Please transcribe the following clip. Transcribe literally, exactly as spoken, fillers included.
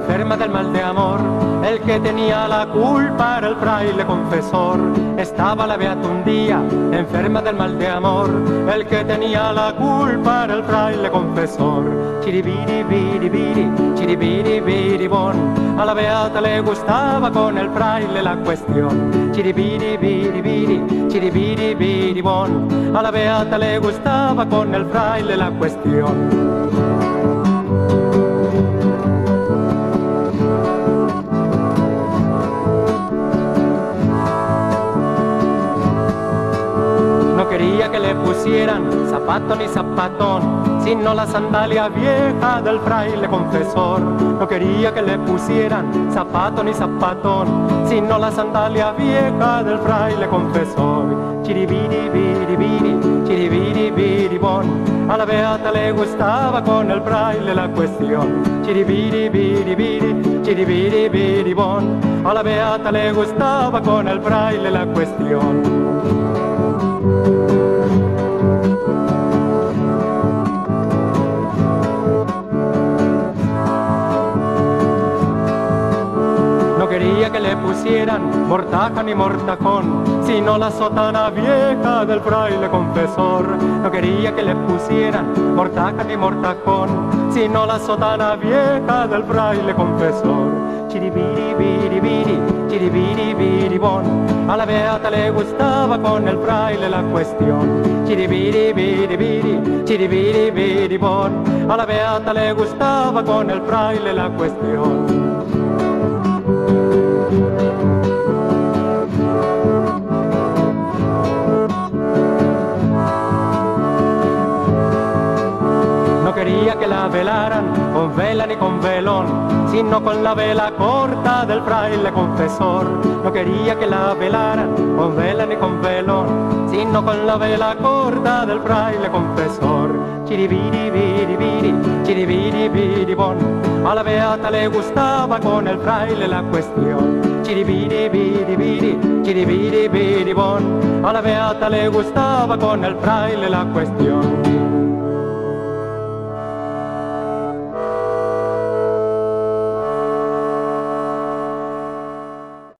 enferma del mal de amor. El que tenía la culpa era el fraile confesor. Estaba la beata un día, enferma del mal de amor. El que tenía la culpa era el fraile confesor. Chiribiri, biri, biri, chiribiri, biri, bon. A la beata le gustaba con el fraile la cuestión. Chiribiri, biri, biri, chiribiri, biri, bon. A la beata le gustaba con el fraile la cuestión. No quería que le pusieran zapato ni zapatón, sino la sandalia vieja del fraile confesor. No quería que le pusieran zapato ni zapatón, sino la sandalia vieja del fraile confesor. Chiribiri, biri, biri, chiribiri, biri, bon. A la beata le gustaba con el fraile la cuestión. Chiribiri, biri, biri, chiribiri, biri, bon. A la beata le gustaba con el fraile la cuestión. No quería que le pusieran mortaja ni mortajón, sino la sotana vieja del fraile confesor. No quería que le pusieran mortaja ni mortajón, sino la sotana vieja del fraile confesor. Chiribiri, biri, biri, chiribiri, biri, bon. A la beata le gustaba con el fraile la cuestión. Chiribiri, biri, biri, chiribiri, biri, bon. A la beata le gustaba con el fraile la cuestión. No quería que la velaran con vela ni con velón, sino con la vela corta del fraile confesor. No quería que la velaran con vela ni con velón, sino con la vela corta del fraile confesor. Chiribiri, biri, biri, chiribiri, biri, bon. A la beata le gustaba con el fraile la cuestión. Chiribiri, biri, biri, chiribiri, biri, bon. A la beata le gustaba con el fraile la cuestión.